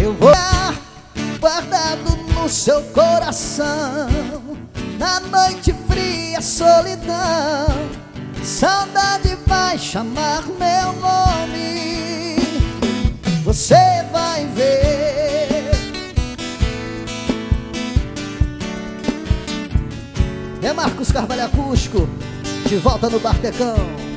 Eu vou guardado no seu coração, na noite fria, solidão. Saudade vai chamar meu nome, você vai ver. É Marcos Carvalho Acústico, de volta no Bartecão.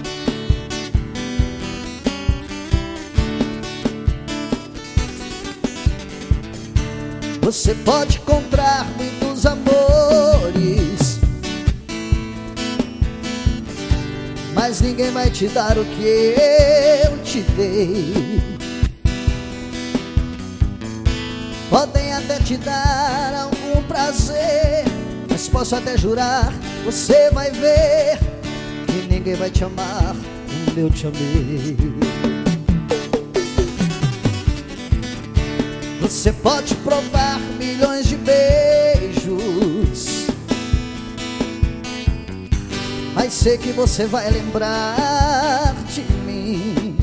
Você pode encontrar muitos amores, mas ninguém vai te dar o que eu te dei. Podem até te dar algum prazer, mas posso até jurar, você vai ver que ninguém vai te amar como eu te amei. Você pode provar milhões de beijos, mas sei que você vai lembrar de mim,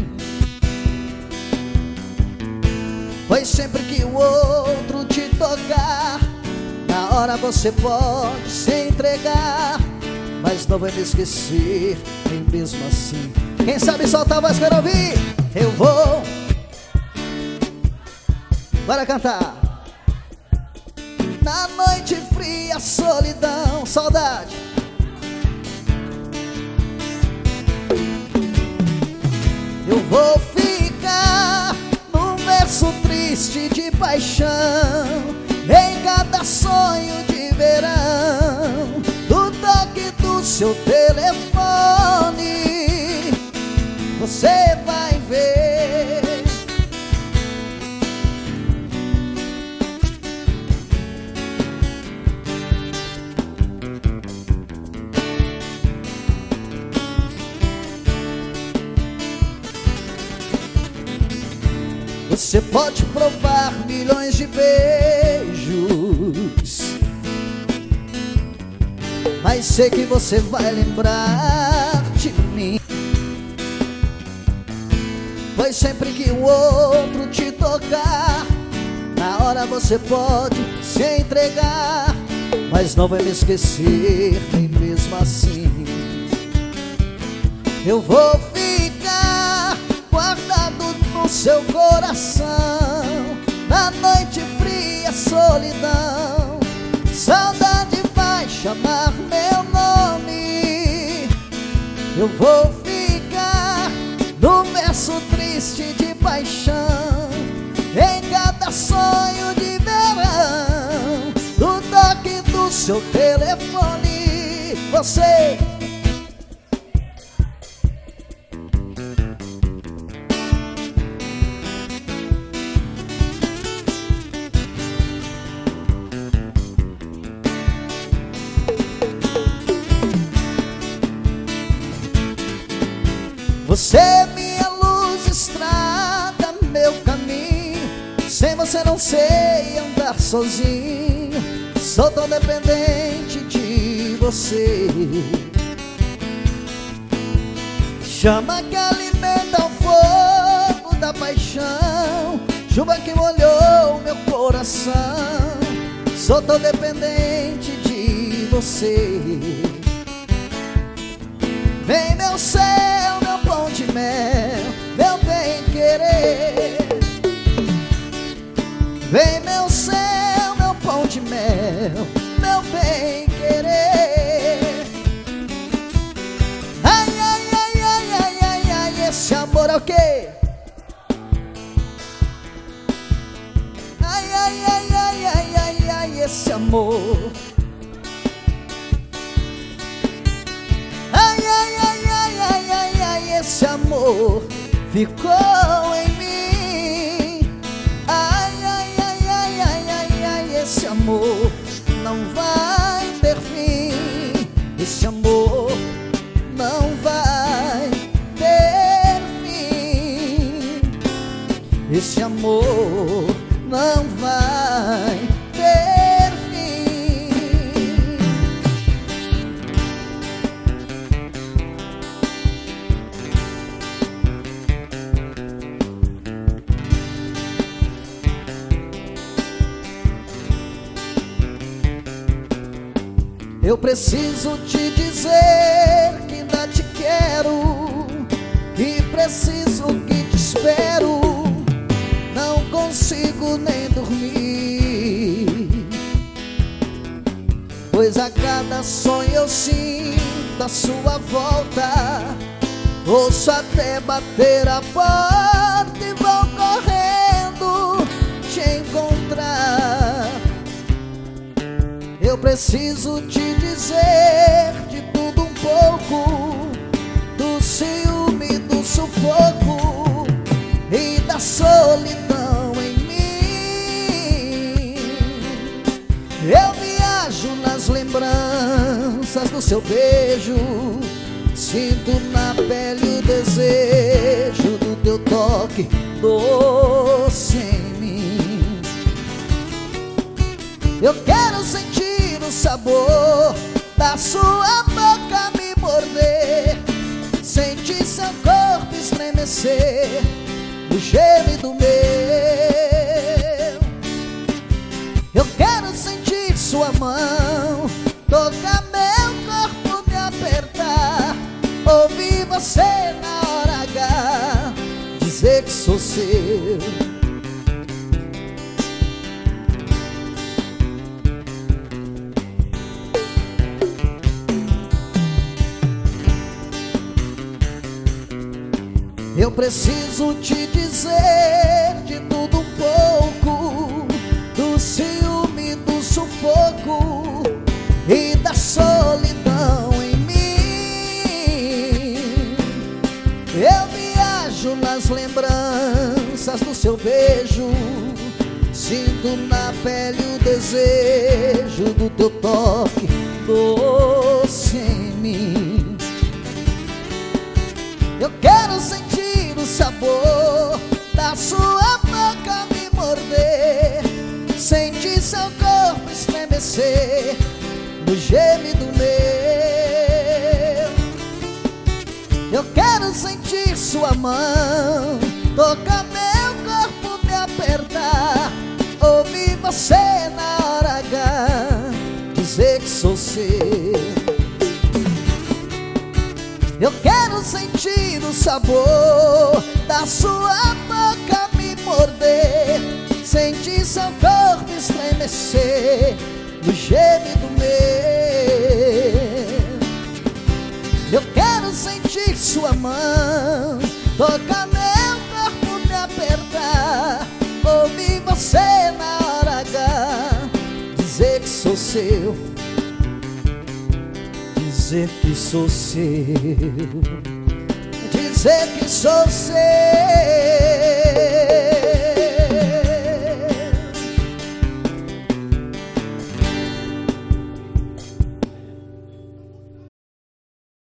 pois sempre que o outro te tocar, na hora você pode se entregar, mas não vai me esquecer, nem mesmo assim. Quem sabe soltar a voz, quero ouvir. Eu vou. Bora cantar. Na noite fria, solidão, saudade. Eu vou ficar num verso triste de paixão, em cada sonho de verão, do toque do seu telefone, você vai ver. Você pode provar milhões de beijos, mas sei que você vai lembrar de mim, pois sempre que o outro te tocar, na hora você pode se entregar, mas não vai me esquecer, nem mesmo assim. Eu vou ficar guardado no seu coração, na noite fria, solidão. Saudade vai chamar meu nome. Eu vou ficar no verso triste de paixão, em cada sonho de verão, do toque do seu telefone, você. Você é minha luz, estrada, meu caminho. Sem você não sei andar sozinho, sou tão dependente de você. Chama que alimenta o fogo da paixão, chuva que molhou meu coração, sou tão dependente de você. Vem meu céu, meu pão de mel, meu bem-querer. Vem meu céu, meu pão de mel, meu bem-querer. Ai, ai, ai, ai, ai, ai, ai, esse amor é o quê? Ai, ai, ai, ai, ai, ai, ai, esse amor. Esse amor ficou em mim. Ai, ai, ai, ai, ai, ai, ai, esse amor não vai ter fim. Esse amor não vai ter fim. Esse amor não vai ter fim. Eu preciso te dizer que ainda te quero, que preciso que te espero. Não consigo nem dormir, pois a cada sonho eu sinto a sua volta. Ouço até bater a porta e vou correndo te encontrar. Eu preciso te dizer de tudo um pouco, do ciúme, do sufoco e da solidão em mim. Eu viajo nas lembranças do seu beijo, sinto na pele o desejo do teu toque doce em mim. Eu quero sentir o sabor da sua boca me morder, sentir seu corpo estremecer no gemido meu. Eu quero sentir sua mão tocar meu corpo, me apertar, ouvir você na hora H dizer que sou seu. Eu preciso te dizer de tudo um pouco, do ciúme, do sufoco e da solidão em mim. Eu viajo nas lembranças do seu beijo, sinto na pele o desejo do teu toque doce em mim. Eu quero sentir o sabor da sua boca me morder, sentir seu corpo estremecer no gemido meu. Eu quero sentir sua mão tocar meu corpo, me apertar, ouvir você na hora H dizer que sou seu. Eu quero sentir o sabor da sua boca me morder, sentir seu corpo estremecer no gemido meu. Eu quero sentir sua mão tocar meu corpo, me apertar, ouvir você na hora H dizer que sou seu, dizer que sou seu, dizer que sou seu.